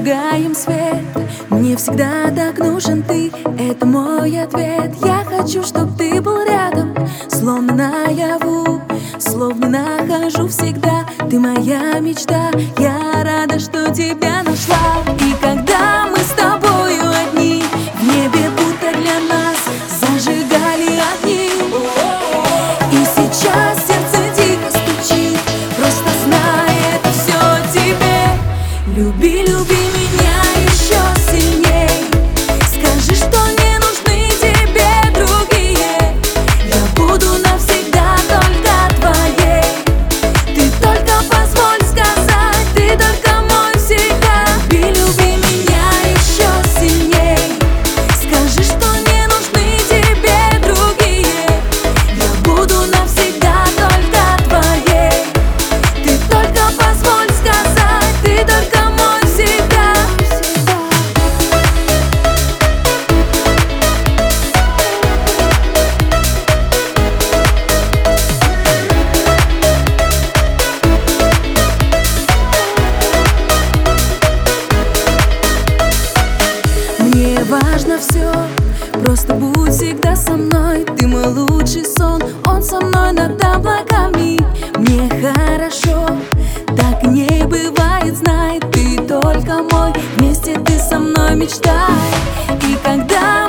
зажигаем свет. Мне всегда так нужен ты, это мой ответ. Я хочу, чтоб ты был рядом, словно наяву, словно нахожу всегда. Ты моя мечта, я рада, что тебя нашла. И когда мы с тобою одни, в небе будто для нас зажигали огни. И сейчас сердце дико стучит, просто знай, это все тебе. Люби, люби меня еще сильней. Скажи, что не нужны тебе другие. Я буду навсегда только твоей. Ты только позволь сказать, ты только мой всегда. Люби, люби меня еще сильней. Скажи, что не нужны тебе другие. Я буду навсегда только твоей. Ты только позволь сказать, ты только мой всегда. Мне важно все, просто будь всегда со мной. Ты мой лучший сон, он со мной над облаками. Мне хорошо, так не бывает, знай. Ты только мой, вместе ты со мной мечтай. И когда